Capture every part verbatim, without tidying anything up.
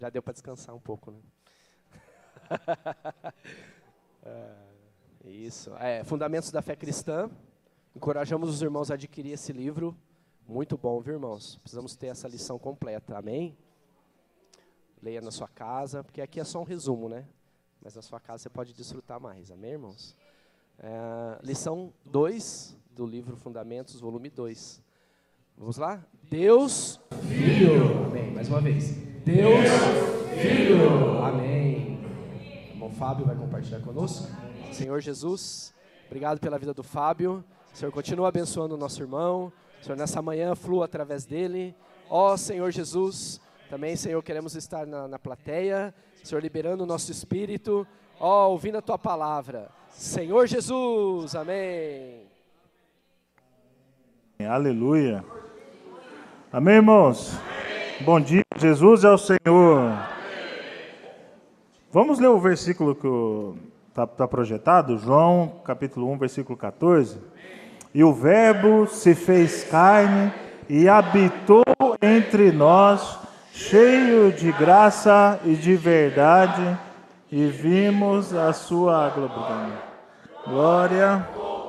Já deu para descansar um pouco, né? é, isso. É, Fundamentos da Fé Cristã. Encorajamos os irmãos a adquirir esse livro. Muito bom, viu, irmãos? Precisamos ter essa lição completa, amém? Leia na sua casa, porque aqui é só um resumo, né? Mas na sua casa você pode desfrutar mais, amém, irmãos? É, lição dois do livro Fundamentos, volume dois. Vamos lá? Deus Filho. Amém. Mais uma vez. Deus Filho. Amém. O irmão Fábio vai compartilhar conosco. Senhor Jesus, obrigado pela vida do Fábio. O Senhor continua abençoando o nosso irmão. O Senhor, nessa manhã, flua através dele. Ó Senhor Jesus, também, Senhor, queremos estar na, na plateia. Senhor, liberando o nosso espírito. Ó, ouvindo a Tua palavra. Senhor Jesus, amém. Aleluia. Amém, irmãos? Amém. Bom dia, Jesus é o Senhor. Amém. Vamos ler o versículo que está tá projetado, João, capítulo um, versículo quatorze. E o verbo se fez carne e habitou entre nós, cheio de graça e de verdade, e vimos a sua glória. Glória.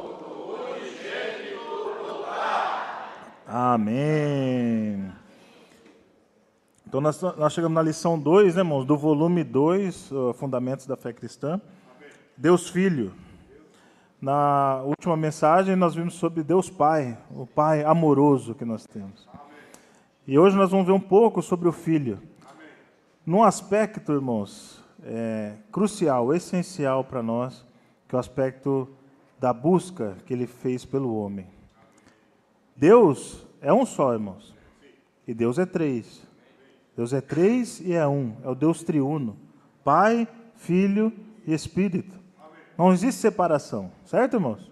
Amém. Então nós, nós chegamos na lição dois, né, irmãos, do volume dois, uh, Fundamentos da Fé Cristã. Amém. Deus Filho. Na última mensagem nós vimos sobre Deus Pai, o Pai amoroso que nós temos. Amém. E hoje nós vamos ver um pouco sobre o Filho. Amém. Num aspecto, irmãos, é, crucial, essencial para nós, que é o aspecto da busca que Ele fez pelo homem. Deus é um só, irmãos. E Deus é três. Deus é três e é um. É o Deus triuno. Pai, Filho e Espírito. Não existe separação. Certo, irmãos?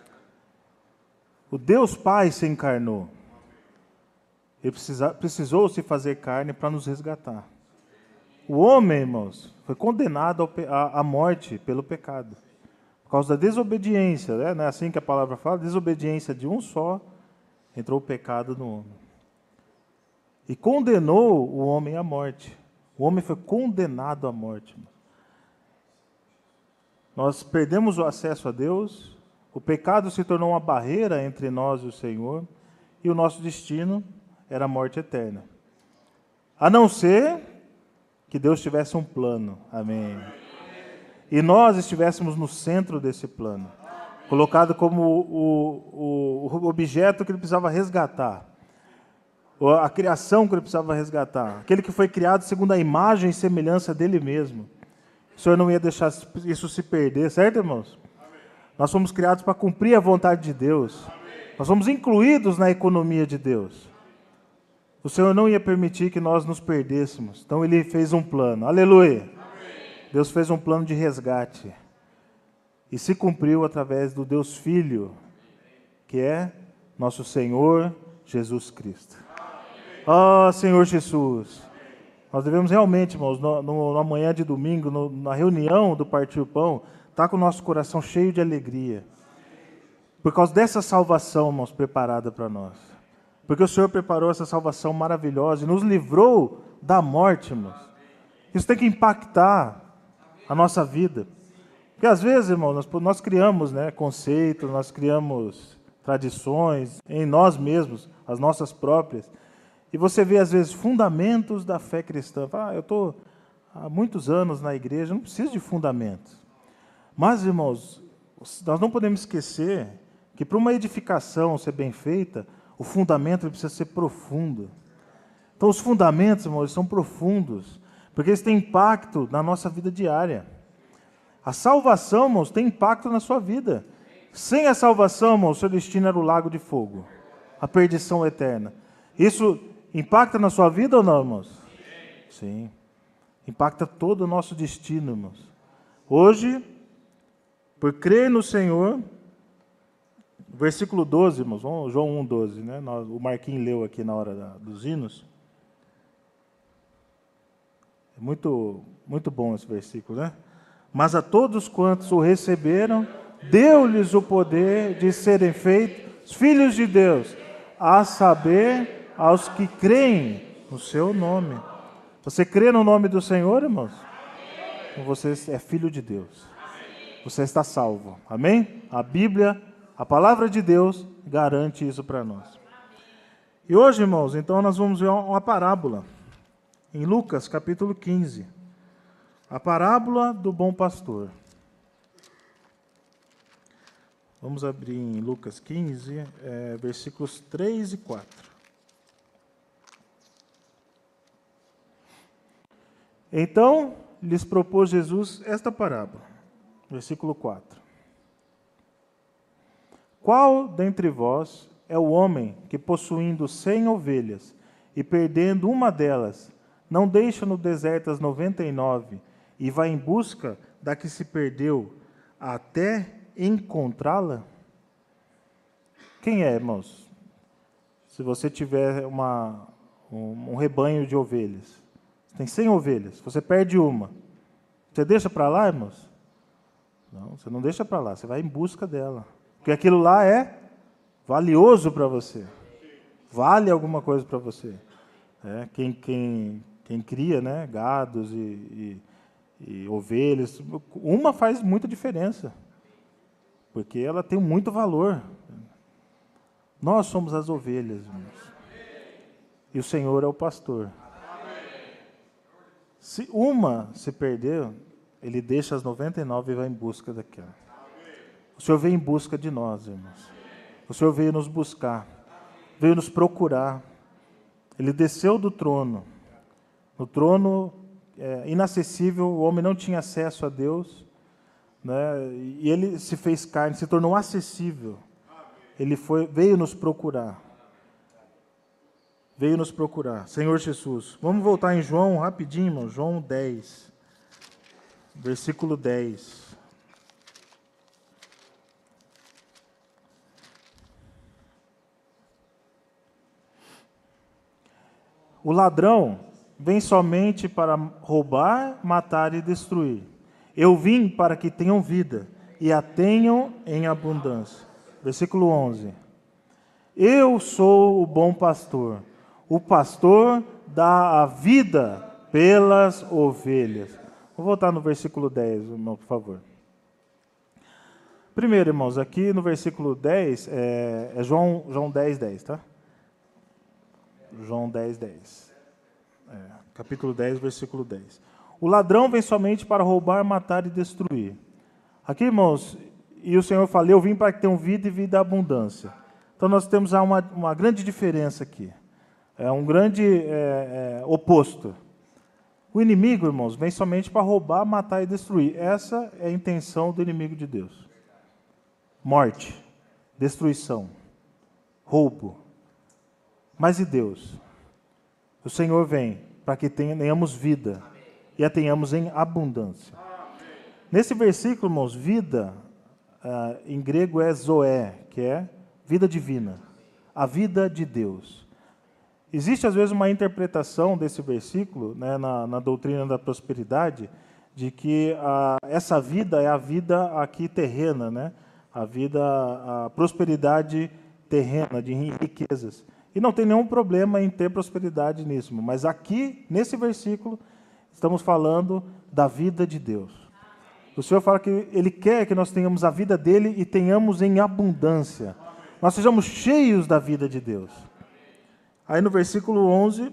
O Deus Pai se encarnou. Ele precisa, precisou se fazer carne para nos resgatar. O homem, irmãos, foi condenado ao, à, à morte pelo pecado. Por causa da desobediência, né? Não é assim que a palavra fala? Desobediência de um só. Entrou o pecado no homem. E condenou o homem à morte. O homem foi condenado à morte. Nós perdemos o acesso a Deus. O pecado se tornou uma barreira entre nós e o Senhor. E o nosso destino era a morte eterna. A não ser que Deus tivesse um plano. Amém. E nós estivéssemos no centro desse plano. Colocado como o, o, o objeto que ele precisava resgatar. A criação que ele precisava resgatar. Aquele que foi criado segundo a imagem e semelhança dele mesmo. O Senhor não ia deixar isso se perder, certo, irmãos? Amém. Nós fomos criados para cumprir a vontade de Deus. Amém. Nós fomos incluídos na economia de Deus. O Senhor não ia permitir que nós nos perdêssemos. Então Ele fez um plano. Aleluia! Amém. Deus fez um plano de resgate. E se cumpriu através do Deus Filho, que é nosso Senhor Jesus Cristo. Ó, oh, Senhor Jesus, nós devemos realmente, irmãos, no, no, na manhã de domingo, no, na reunião do Partir o Pão, estar com o nosso coração cheio de alegria. Por causa dessa salvação, irmãos, preparada para nós. Porque o Senhor preparou essa salvação maravilhosa e nos livrou da morte, irmãos. Isso tem que impactar a nossa vida. Porque às vezes, irmãos, nós, nós criamos, né, conceitos, nós criamos tradições em nós mesmos, as nossas próprias. E você vê, às vezes, fundamentos da fé cristã. Ah, eu estou há muitos anos na igreja, não preciso de fundamentos. Mas, irmãos, nós não podemos esquecer que para uma edificação ser bem feita, o fundamento precisa ser profundo. Então, os fundamentos, irmãos, são profundos, porque eles têm impacto na nossa vida diária. A salvação, irmãos, tem impacto na sua vida. Sem a salvação, irmãos, o seu destino era o lago de fogo, a perdição eterna. Isso impacta na sua vida ou não, irmãos? Sim. Impacta todo o nosso destino, irmãos. Hoje, por crer no Senhor, versículo doze, irmãos, João um, doze, né? O Marquinhos leu aqui na hora da, dos hinos. É muito, muito bom esse versículo, né? Mas a todos quantos o receberam, deu-lhes o poder de serem feitos filhos de Deus, a saber, aos que creem no seu nome. Você crê no nome do Senhor, irmãos? Você é filho de Deus. Você está salvo. Amém? A Bíblia, a palavra de Deus, garante isso para nós. E hoje, irmãos, então nós vamos ver uma parábola. Em Lucas, capítulo quinze. A parábola do bom pastor. Vamos abrir em Lucas quinze, é, versículos três e quatro. Então, lhes propôs Jesus esta parábola. Versículo quatro. Qual dentre vós é o homem que, possuindo cem ovelhas e perdendo uma delas, não deixa no deserto as noventa e nove e vai em busca da que se perdeu até encontrá-la? Quem é, irmãos? Se você tiver uma, um, um rebanho de ovelhas, tem cem ovelhas, você perde uma, você deixa para lá, irmãos? Não, você não deixa para lá, você vai em busca dela. Porque aquilo lá é valioso para você. Vale alguma coisa para você. É, quem, quem, quem cria, né, gados e, e, e ovelhas, uma faz muita diferença. Porque ela tem muito valor. Nós somos as ovelhas, irmãos. E o Senhor é o pastor. Se uma se perder, Ele deixa as noventa e nove e vai em busca daquela. O Senhor veio em busca de nós, irmãos. O Senhor veio nos buscar, veio nos procurar. Ele desceu do trono. No trono é, inacessível, o homem não tinha acesso a Deus, né? E Ele se fez carne, se tornou acessível. Ele foi, veio nos procurar. Veio nos procurar. Senhor Jesus. Vamos voltar em João rapidinho, irmão. João dez. Versículo dez. O ladrão vem somente para roubar, matar e destruir. Eu vim para que tenham vida e a tenham em abundância. Versículo onze. Eu sou o bom pastor. O pastor dá a vida pelas ovelhas. Vou voltar no versículo dez, irmão, por favor. Primeiro, irmãos, aqui no versículo dez, é, é João, João dez, dez, tá? João dez, dez. É, capítulo dez, versículo dez. O ladrão vem somente para roubar, matar e destruir. Aqui, irmãos, e o Senhor fala, eu vim para que tenham vida e vida abundância. Então nós temos uma, uma grande diferença aqui. É um grande é, é, oposto. O inimigo, irmãos, vem somente para roubar, matar e destruir. Essa é a intenção do inimigo de Deus. Morte, destruição, roubo. Mas e Deus? O Senhor vem para que tenhamos vida e a tenhamos em abundância. Nesse versículo, irmãos, vida, uh, em grego é zoé, que é vida divina, a vida de Deus. Existe, às vezes, uma interpretação desse versículo, né, na, na doutrina da prosperidade, de que uh, essa vida é a vida aqui terrena, né? A vida, a prosperidade terrena, de riquezas. E não tem nenhum problema em ter prosperidade nisso. Mas aqui, nesse versículo, estamos falando da vida de Deus. O Senhor fala que Ele quer que nós tenhamos a vida dEle e tenhamos em abundância. Nós sejamos cheios da vida de Deus. Aí no versículo onze,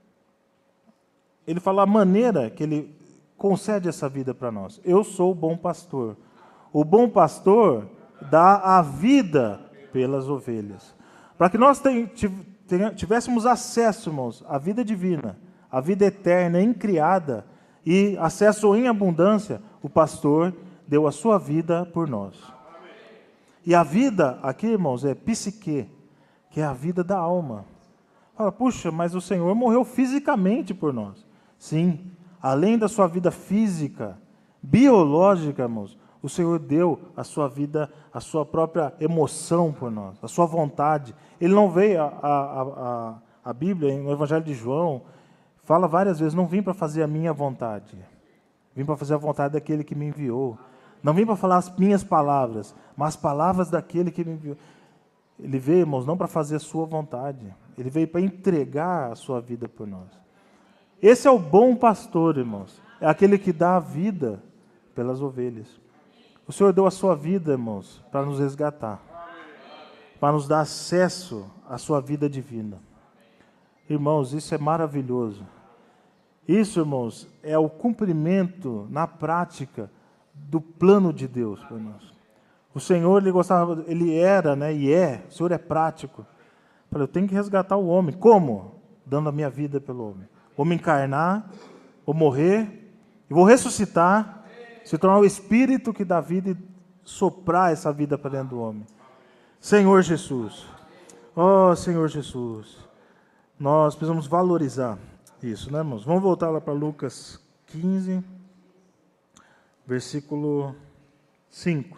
Ele fala a maneira que Ele concede essa vida para nós. Eu sou o bom pastor. O bom pastor dá a vida pelas ovelhas. Para que nós tivéssemos acesso, irmãos, à vida divina, à vida eterna, incriada, e acesso em abundância, o pastor deu a sua vida por nós. E a vida aqui, irmãos, é psique, que é a vida da alma. Fala, puxa, mas o Senhor morreu fisicamente por nós. Sim, além da sua vida física, biológica, irmãos, o Senhor deu a sua vida, a sua própria emoção por nós, a sua vontade. Ele não veio, a, a, a, a Bíblia, no Evangelho de João, fala várias vezes, não vim para fazer a minha vontade, vim para fazer a vontade daquele que me enviou. Não vim para falar as minhas palavras, mas as palavras daquele que me enviou. Ele veio, irmãos, não para fazer a sua vontade, ele veio para entregar a sua vida por nós. Esse é o bom pastor, irmãos. É aquele que dá a vida pelas ovelhas. O Senhor deu a sua vida, irmãos, para nos resgatar, para nos dar acesso à sua vida divina. Irmãos, isso é maravilhoso. Isso, irmãos, é o cumprimento na prática do plano de Deus para nós. O Senhor, ele gostava, ele era, né, e é, o Senhor é prático. Eu tenho que resgatar o homem. Como? Dando a minha vida pelo homem. Vou me encarnar, vou morrer, e vou ressuscitar, se tornar o Espírito que dá vida e soprar essa vida para dentro do homem. Senhor Jesus, ó Senhor Jesus, nós precisamos valorizar isso, né, irmãos? Vamos voltar lá para Lucas quinze, versículo cinco.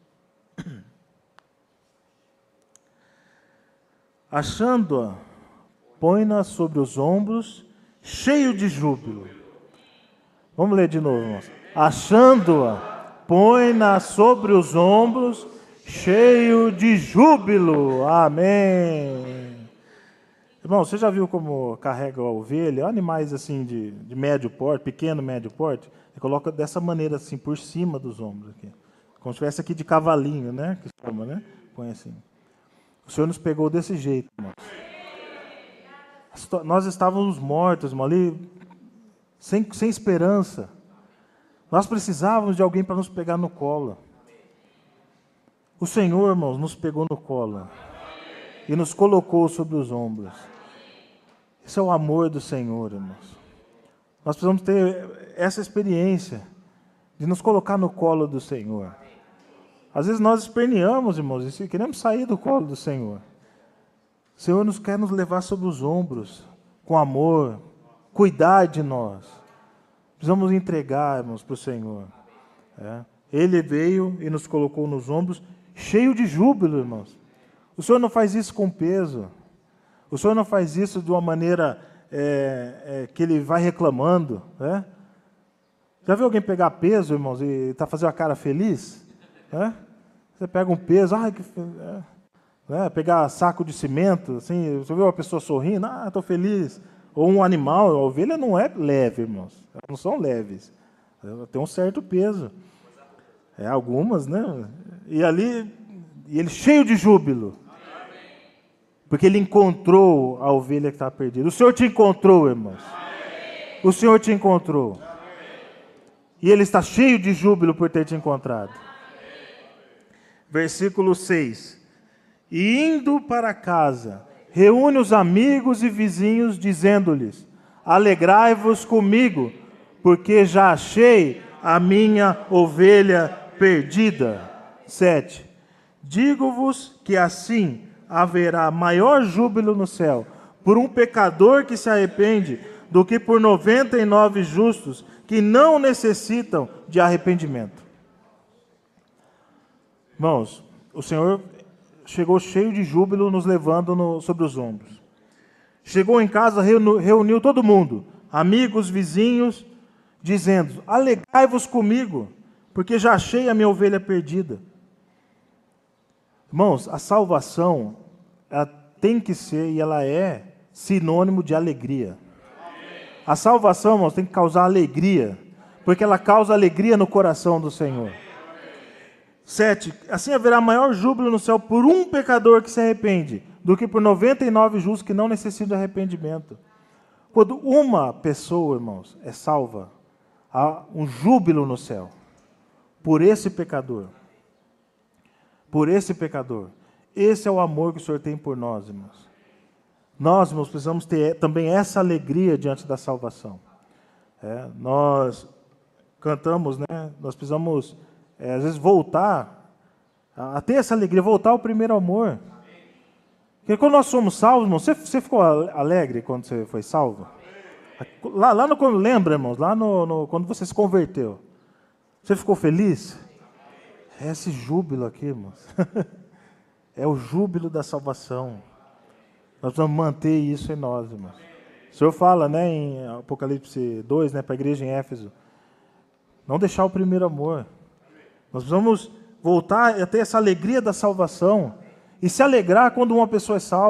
Achando-a, põe-na sobre os ombros, cheio de júbilo. Vamos ler de novo, irmãos. Achando-a, põe-na sobre os ombros, cheio de júbilo. Amém. Irmão, você já viu como carrega a ovelha? Animais assim de, de médio porte, pequeno, médio porte, ele coloca dessa maneira assim, por cima dos ombros aqui. Como se estivesse aqui de cavalinho, né? Que chama, né? Põe assim. O Senhor nos pegou desse jeito, irmãos. Nós estávamos mortos, irmão, ali, sem, sem esperança. Nós precisávamos de alguém para nos pegar no colo. O Senhor, irmãos, nos pegou no colo e nos colocou sobre os ombros. Esse é o amor do Senhor, irmãos. Nós precisamos ter essa experiência de nos colocar no colo do Senhor. Às vezes nós esperneamos, irmãos, e queremos sair do colo do Senhor. O Senhor nos quer nos levar sobre os ombros, com amor, cuidar de nós. Precisamos entregar, irmãos, para o Senhor. É. Ele veio e nos colocou nos ombros, cheio de júbilo, irmãos. O Senhor não faz isso com peso. O Senhor não faz isso de uma maneira é, é, que Ele vai reclamando. Né? Já viu alguém pegar peso, irmãos, e tá fazendo a cara feliz? É? Você pega um peso, ai, que, é, né? Pegar saco de cimento, assim, você vê uma pessoa sorrindo, ah, estou feliz. Ou um animal, a ovelha não é leve, irmãos. Elas não são leves. Ela tem um certo peso. É, algumas, né? E ali, e ele cheio de júbilo. Porque ele encontrou a ovelha que estava perdida. O Senhor te encontrou, irmãos. O Senhor te encontrou. E ele está cheio de júbilo por ter te encontrado. Versículo seis. E indo para casa, reúne os amigos e vizinhos, dizendo-lhes: alegrai-vos comigo, porque já achei a minha ovelha perdida. sete. Digo-vos que assim haverá maior júbilo no céu por um pecador que se arrepende do que por noventa e nove justos que não necessitam de arrependimento. Irmãos, o Senhor chegou cheio de júbilo, nos levando no, sobre os ombros. Chegou em casa, reuniu, reuniu todo mundo, amigos, vizinhos, dizendo: alegrai-vos comigo, porque já achei a minha ovelha perdida. Irmãos, a salvação, ela tem que ser e ela é sinônimo de alegria. A salvação, irmãos, tem que causar alegria, porque ela causa alegria no coração do Senhor. Sete, assim haverá maior júbilo no céu por um pecador que se arrepende, do que por noventa e nove justos que não necessitam de arrependimento. Quando uma pessoa, irmãos, é salva, há um júbilo no céu, por esse pecador. Por esse pecador. Esse é o amor que o Senhor tem por nós, irmãos. Nós, irmãos, precisamos ter também essa alegria diante da salvação. É, nós cantamos, né? Nós precisamos... É, às vezes voltar a, a ter essa alegria, voltar ao primeiro amor. Porque quando nós somos salvos, irmão, você, você ficou alegre quando você foi salvo? Lá, lá no, lembra, irmãos, lá no, no, quando você se converteu, você ficou feliz? É esse júbilo aqui, irmãos. É o júbilo da salvação. Nós precisamos manter isso em nós, irmãos. O Senhor fala, né, em Apocalipse dois, né, para a igreja em Éfeso, não deixar o primeiro amor. Nós precisamos voltar a ter essa alegria da salvação e se alegrar quando uma pessoa é salva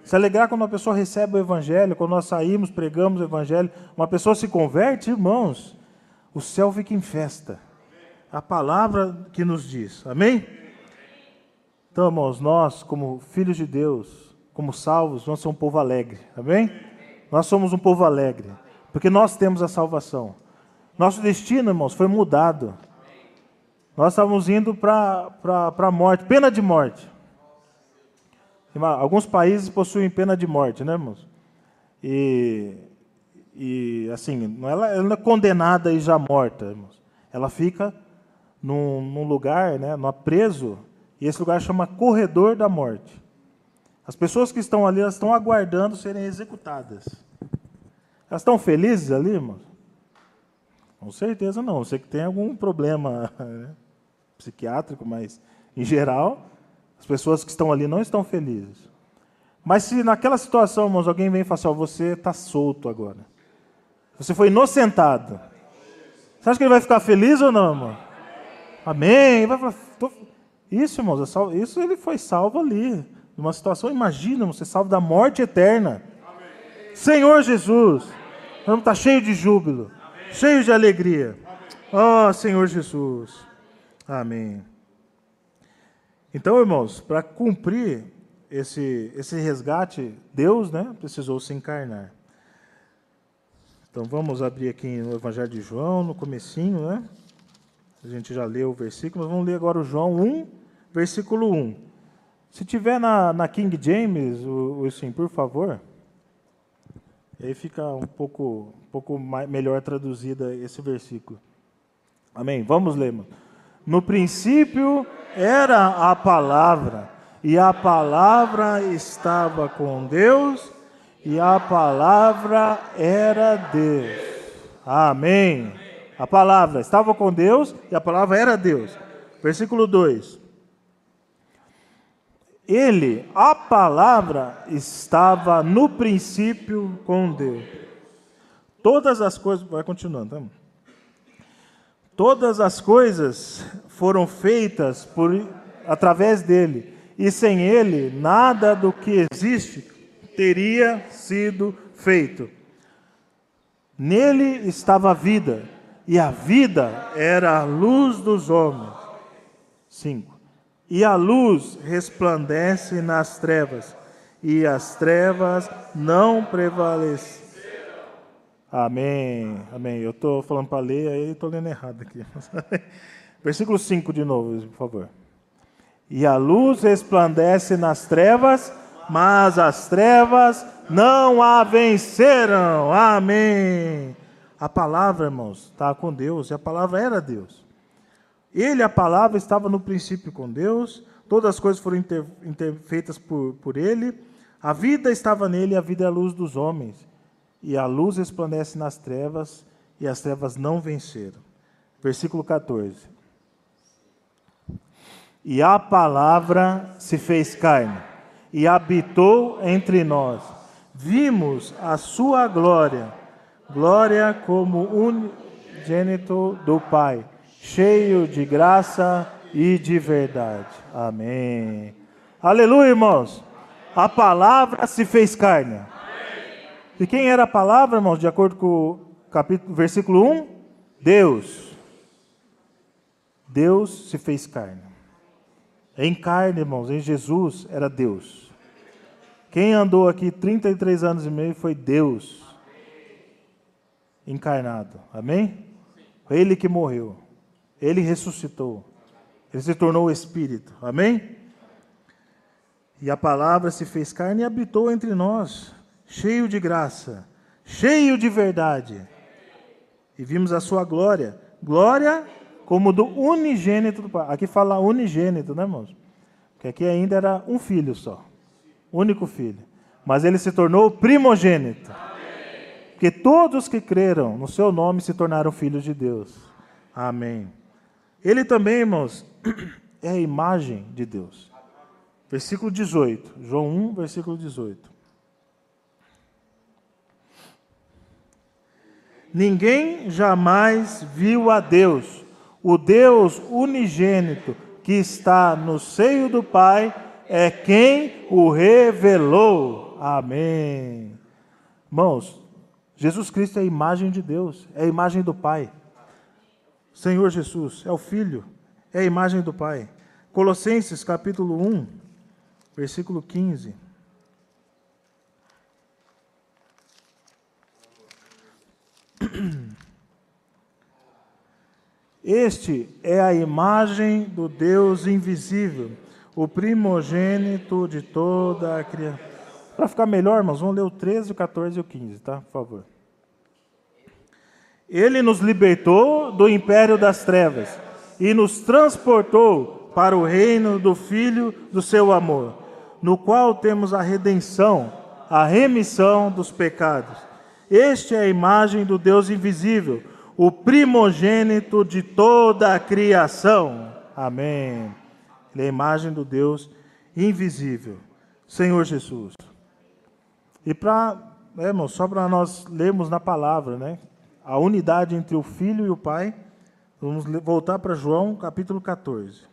Se alegrar quando uma pessoa recebe o Evangelho, quando nós saímos, pregamos o Evangelho, uma pessoa se converte, irmãos, o céu fica em festa. A palavra que nos diz. Amém? Então, irmãos, nós, como filhos de Deus, como salvos, nós somos um povo alegre. Amém? Nós somos um povo alegre, porque nós temos a salvação. Nosso destino, irmãos, foi mudado. Nós estávamos indo para a morte, pena de morte. Alguns países possuem pena de morte, né, irmãos? E, e assim, não, ela, ela não é condenada e já morta, irmãos. Ela fica num, num lugar, né, num preso, e esse lugar chama corredor da morte. As pessoas que estão ali, elas estão aguardando serem executadas. Elas estão felizes ali, irmãos? Com certeza não. Eu sei que tem algum problema, né, psiquiátrico, mas, em geral, as pessoas que estão ali não estão felizes. Mas se naquela situação, irmãos, alguém vem e fala assim, ó, você está solto agora. Você foi inocentado. Você acha que ele vai ficar feliz ou não, irmão? Amém. Vai falar, tô... Isso, irmãos, isso ele foi salvo ali. Numa situação, imagina, você salvo da morte eterna. Amém. Senhor Jesus, vamos estar cheio de júbilo, amém, cheio de alegria. Ó, oh, Senhor Jesus. Amém. Então, irmãos, para cumprir esse, esse resgate, Deus, né, precisou se encarnar. Então, vamos abrir aqui no Evangelho de João, no comecinho, né? A gente já leu o versículo, mas vamos ler agora o João um, versículo um. Se tiver na, na King James, o, o sim, por favor. Aí fica um pouco, um pouco mais, melhor traduzida esse versículo. Amém? Vamos ler, irmão. No princípio era a palavra, e a palavra estava com Deus, e a palavra era Deus. Amém. A palavra estava com Deus, e a palavra era Deus. Versículo dois. Ele, a palavra, estava no princípio com Deus. Todas as coisas... Vai continuando, tá? Todas as coisas foram feitas por, através dele, e sem ele, nada do que existe teria sido feito. Nele estava a vida, e a vida era a luz dos homens. cinco. E a luz resplandece nas trevas, e as trevas não prevaleceram. Amém, amém. Eu estou falando para ler, aí estou lendo errado aqui. Versículo cinco de novo, por favor. E a luz resplandece nas trevas, mas as trevas não a venceram. Amém. A palavra, irmãos, está com Deus, e a palavra era Deus. Ele, a palavra, estava no princípio com Deus, todas as coisas foram inter, inter, feitas por, por ele, a vida estava nele, e a vida é a luz dos homens. E a luz resplandece nas trevas, e as trevas não venceram. Versículo quatorze. E a palavra se fez carne, e habitou entre nós. Vimos a sua glória, glória como unigênito do Pai, cheio de graça e de verdade. Amém. Aleluia, irmãos. A palavra se fez carne. E quem era a palavra, irmãos, de acordo com o capítulo, versículo um? Deus. Deus se fez carne. Em carne, irmãos, em Jesus era Deus. Quem andou aqui trinta e três anos e meio foi Deus encarnado. Amém? Foi Ele que morreu. Ele ressuscitou. Ele se tornou o Espírito. Amém? E a palavra se fez carne e habitou entre nós, cheio de graça, cheio de verdade. E vimos a sua glória. Glória como do unigênito do Pai. Aqui fala unigênito, né, irmãos? Porque aqui ainda era um filho só. Único filho. Mas ele se tornou primogênito. Porque todos que creram no seu nome se tornaram filhos de Deus. Amém. Ele também, irmãos, é a imagem de Deus. Versículo dezoito. João um, versículo dezoito. Ninguém jamais viu a Deus, o Deus unigênito que está no seio do Pai, é quem o revelou. Amém. Irmãos, Jesus Cristo é a imagem de Deus, é a imagem do Pai. Senhor Jesus é o Filho, é a imagem do Pai. Colossenses capítulo um, versículo quinze. Este é a imagem do Deus invisível, o primogênito de toda a criação. Para ficar melhor, irmãos, vamos ler o treze, o quatorze e o quinze, tá? Por favor. Ele nos libertou do império das trevas e nos transportou para o reino do Filho do seu amor, no qual temos a redenção, a remissão dos pecados. Este é a imagem do Deus invisível, o primogênito de toda a criação. Amém. Ele é a imagem do Deus invisível. Senhor Jesus. E para, né, irmão, só para nós lermos na palavra, né, a unidade entre o Filho e o Pai, vamos voltar para João, capítulo quatorze.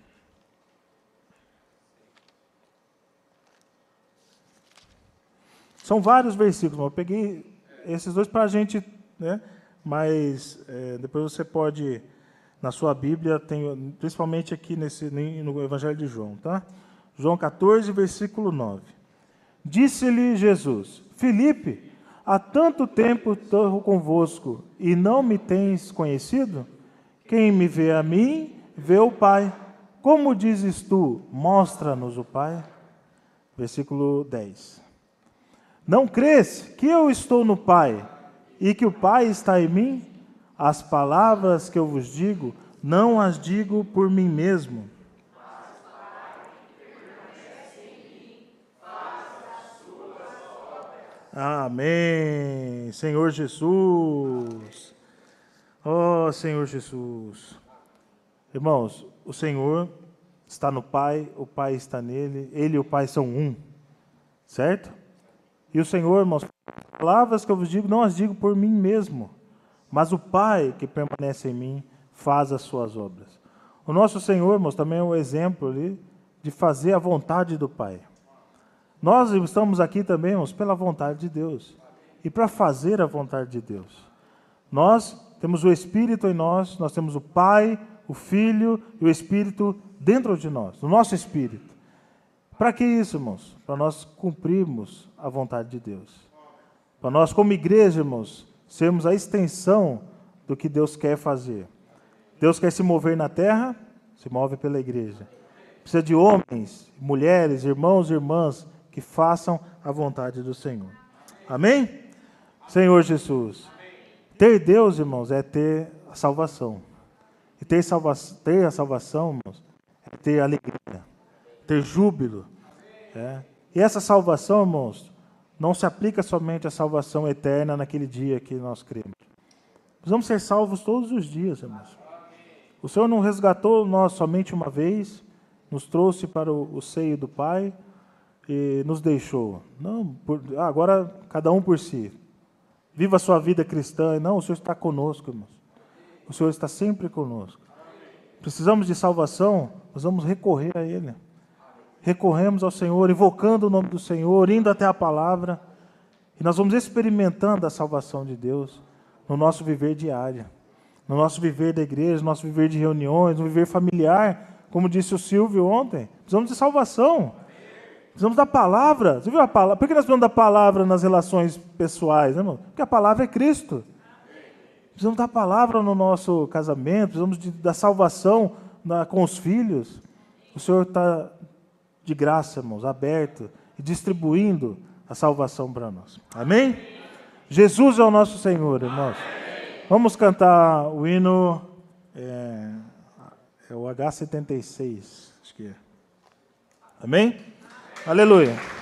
São vários versículos, eu peguei esses dois para a gente, né, mas é, depois você pode, na sua Bíblia, tem, principalmente aqui nesse, no Evangelho de João, tá? João quatorze, versículo nove. Disse-lhe Jesus: Filipe, há tanto tempo estou convosco e não me tens conhecido? Quem me vê a mim, vê o Pai. Como dizes tu, mostra-nos o Pai? Versículo dez. Não crês que eu estou no Pai e que o Pai está em mim? As palavras que eu vos digo, não as digo por mim mesmo. Amém. Senhor Jesus. Oh, Senhor Jesus. Irmãos, o Senhor está no Pai, o Pai está nele, ele e o Pai são um. Certo? E o Senhor, irmãos, as palavras que eu vos digo, não as digo por mim mesmo, mas o Pai que permanece em mim faz as suas obras. O nosso Senhor, irmãos, também é um exemplo ali de fazer a vontade do Pai. Nós estamos aqui também, irmãos, pela vontade de Deus e para fazer a vontade de Deus. Nós temos o Espírito em nós, nós temos o Pai, o Filho e o Espírito dentro de nós, no nosso Espírito. Para que isso, irmãos? Para nós cumprirmos a vontade de Deus. Para nós, como igreja, irmãos, sermos a extensão do que Deus quer fazer. Deus quer se mover na terra, se move pela igreja. Precisa de homens, mulheres, irmãos e irmãs que façam a vontade do Senhor. Amém? Senhor Jesus. Ter Deus, irmãos, é ter a salvação. E ter, salva ter a salvação, irmãos, é ter alegria, ter júbilo. É. E essa salvação, irmãos, não se aplica somente à salvação eterna naquele dia que nós cremos. Precisamos ser salvos todos os dias, irmãos. O Senhor não resgatou nós somente uma vez, nos trouxe para o, o seio do Pai e nos deixou. Não, por, agora cada um por si. Viva a sua vida cristã. Não, o Senhor está conosco, irmãos. O Senhor está sempre conosco. Precisamos de salvação, nós vamos recorrer a Ele. Recorremos ao Senhor, invocando o nome do Senhor, indo até a palavra, e nós vamos experimentando a salvação de Deus no nosso viver diário, no nosso viver da igreja, no nosso viver de reuniões, no viver familiar, como disse o Silvio ontem. Precisamos de salvação, precisamos da palavra. Você viu a palavra? Por que nós precisamos da palavra nas relações pessoais, né, irmão? Porque a palavra é Cristo. Precisamos da palavra no nosso casamento, precisamos de, da salvação na, com os filhos. O Senhor está de graça, irmãos, aberto e distribuindo a salvação para nós. Amém? Jesus é o nosso Senhor, irmãos. Vamos cantar o hino, é, é o H setenta e seis, acho que é. Amém? Aleluia.